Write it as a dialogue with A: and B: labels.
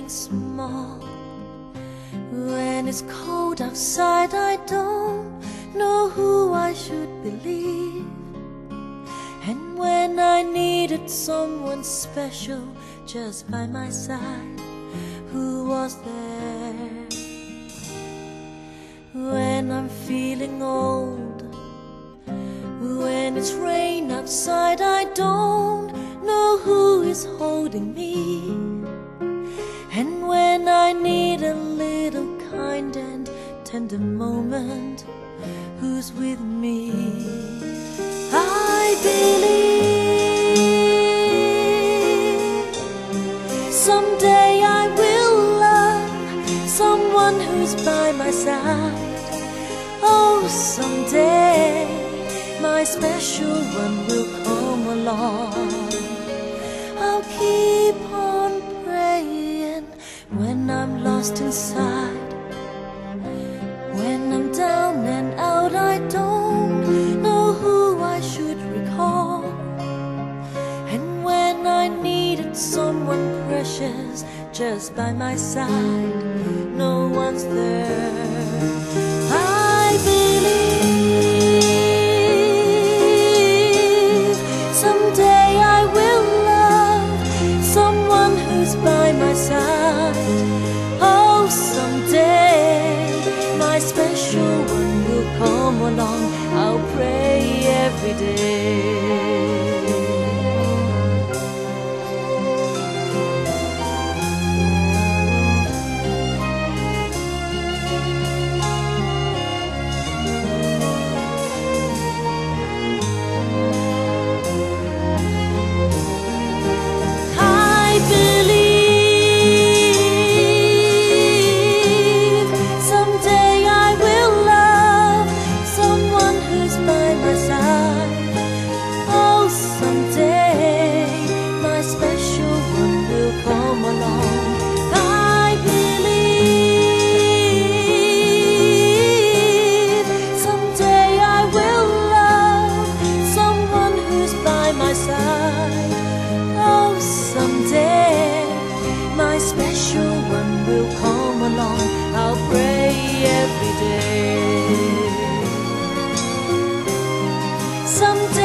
A: small. When it's cold outside, I don't know who I should believe. And when I needed someone special just by my side, who was there? When I'm feeling old, when it's rain outside, I don't know who is holding me. And when I need a little kind and tender moment, who's with me? I believe someday I will love someone who's by my side. Oh, someday my special one will come along. I'll keep on praying when I'm lost inside. When I'm down and out, I don't know who I should recall. And when I needed someone precious just by my side, no one's there. I believe someday I will love someone who's by my side. Oh, someday my special one will come along. I'll pray every day. Special one will come along. I'll pray every day. Someday